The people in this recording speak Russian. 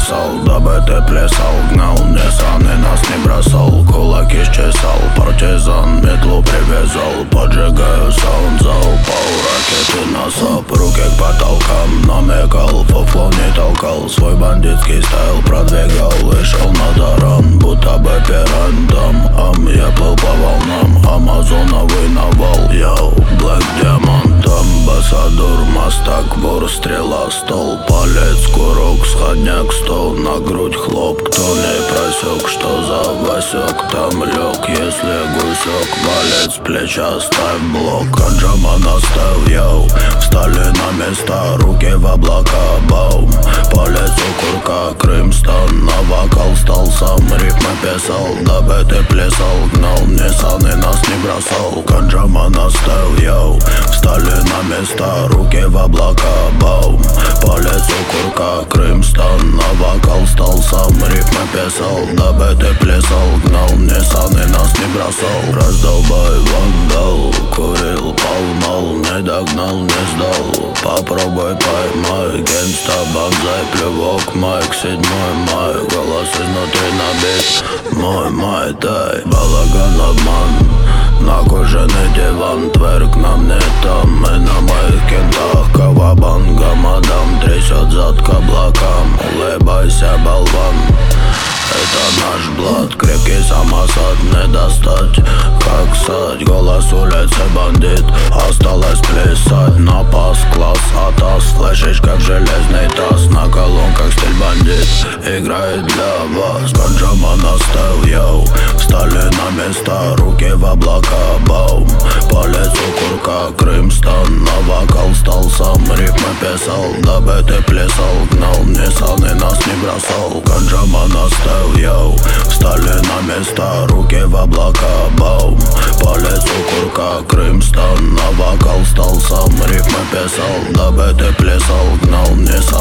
писал, дабы ты плясал. Гнал Nissan и нас не бросал, кулаки счесал. Партизан метлу привязал, поджигаю саунд-зал. Пол ракеты на САП, руки к потолкам намекал, фуфло не толкал. Свой бандитский стайл продвигал и шел на таран, будто бы пирантом. Я плыл по волнам, амазоновый навал. Йоу, Black Diamond, амбассадор, мастак, вор, стрела, стол. Палец, курок, сходняк, стол, на грудь хлоп. Кто не просек, что за Васек, там лег, если гусек. Палец, плеча, ставь блок, Аджама наставь, йоу. Встали на места, руки в облака, баум. Палец у курка, Крымстан, на вокал стал сам. Рифмы писал, дабы ты плясал. Гнал Nissan и нас не бросал, Канджама наставь, йоу. Встали на места, руки в облака, баум. Палец у курка, Крымстан, на вокал стал сам. Рифмы писал, дабы ты плясал. Гнал Nissan и нас не бросал. Раздолбай вандал, курил, поймал, не догнал, не сдал. Попробуй поймай, гангста, банзай, плевок, майк, 7 май. Голос изнутри набит, мой майтай. Балаган, обман, на кожаный диван. Тверк нам не там, мы на моих кентах. Кавабанга, мадам, трясет зад к облакам. Улыбайся, болван, это наш блат. Крепкий самосад не достать, как сать. Голос улицы бандит, осталось плясать. На пас, класс, атас, флешечка в железный таз. На колонках стиль бандит, играет для вас. Канджама наставь, йоу. Встали на места, руки в облака, баум. Палец у курка, Крымстан, на вокал стал сам. Рифмы писал, дабы ты плясал. Гнал Nissan и нас не бросал, Канджама наставь, йоу. Встали на места, руки в облака, баум. Палец у курка, Крымстан, на вокал стал сам. Рифмы писал, дабы ты плясал. Гнал Nissan